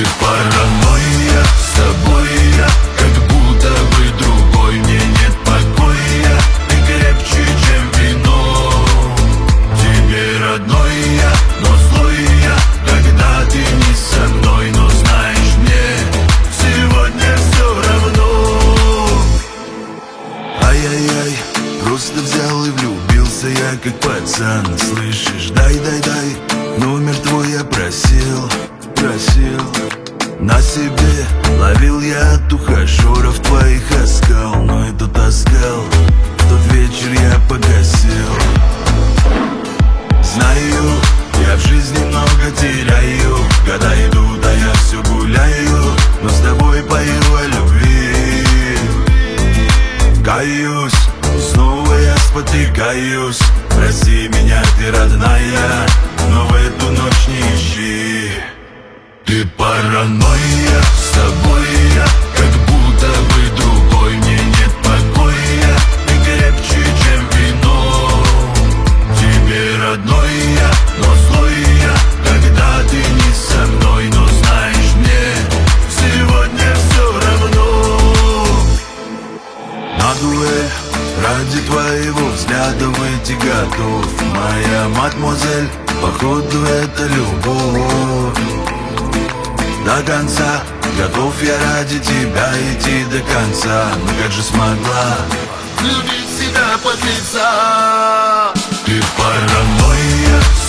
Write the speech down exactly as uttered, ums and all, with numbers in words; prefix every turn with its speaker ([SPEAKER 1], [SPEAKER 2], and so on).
[SPEAKER 1] Ты паранойя, с тобой я как будто бы другой. Мне нет покоя, ты крепче, чем вино. Тебе родной я, но злой я, когда ты не со мной. Но знаешь, мне сегодня все равно. Ай-яй-яй, просто взял и влюбился я как пацан. Слышишь, дай-дай-дай, номер твой я просил, просил. На себе ловил я от ухажеров твоих оскал. Но этот оскал в тот вечер я погасил. Знаю, я в жизни много теряю, когда иду, да я все гуляю. Но с тобой пою о любви. Каюсь, снова я спотыкаюсь. Прости меня, ты родная, но в эту ночь не ищи. Ты паранойя, с тобой я как будто бы другой. Мне нет покоя, ты крепче, чем вино. Тебе родной я, но злой я, когда ты не со мной. Но знаешь, мне сегодня все равно. На дуэль ради твоего взгляда выйти готов. Моя мадемуазель, походу это любовь. До конца готов я ради тебя идти до конца. Но как же смогла любить себя под лица? Ты паранойя,